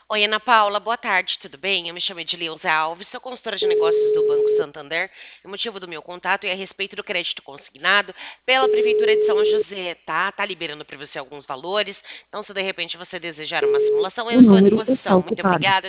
Oi, Ana Paula, boa tarde, tudo bem? Eu me chamo Edileuza Alves, sou consultora de negócios do Banco Santander. O motivo do meu contato é a respeito do crédito consignado pela Prefeitura de São José, tá? Tá liberando para você alguns valores. Então, se de repente você desejar uma simulação, eu O estou à número está disposição. Muito ocupado. obrigada.